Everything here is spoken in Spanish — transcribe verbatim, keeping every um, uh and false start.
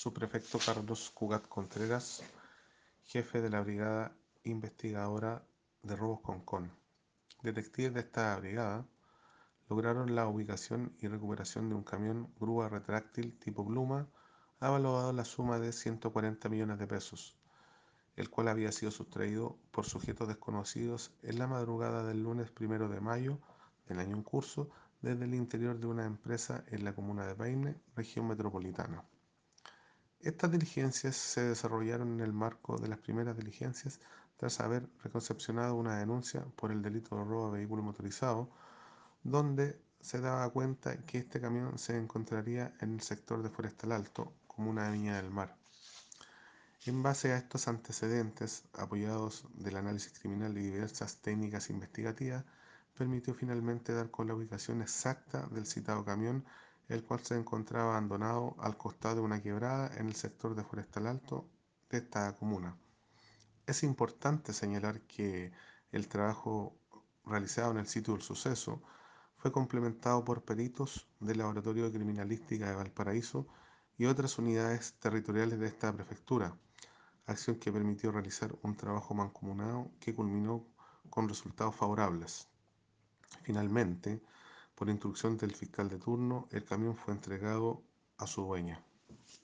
subprefecto Carlos Cugat Contreras, jefe de la Brigada Investigadora de Robos Concón. Detectives de esta brigada lograron la ubicación y recuperación de un camión grúa retráctil tipo Pluma, avaluado en la suma de ciento cuarenta millones de pesos, el cual había sido sustraído por sujetos desconocidos en la madrugada del lunes primero de mayo del año en curso desde el interior de una empresa en la comuna de Paine, región metropolitana. Estas diligencias se desarrollaron en el marco de las primeras diligencias tras haber recepcionado una denuncia por el delito de robo a vehículo motorizado, donde se daba cuenta que este camión se encontraría en el sector de Forestal Alto, comuna de Viña del Mar. En base a estos antecedentes, apoyados del análisis criminal y diversas técnicas investigativas, permitió finalmente dar con la ubicación exacta del citado camión, el cual se encontraba abandonado al costado de una quebrada en el sector de Forestal Alto de esta comuna. Es importante señalar que el trabajo realizado en el sitio del suceso fue complementado por peritos del Laboratorio de Criminalística de Valparaíso y otras unidades territoriales de esta prefectura, acción que permitió realizar un trabajo mancomunado que culminó con resultados favorables. Finalmente, por instrucción del fiscal de turno, el camión fue entregado a su dueña.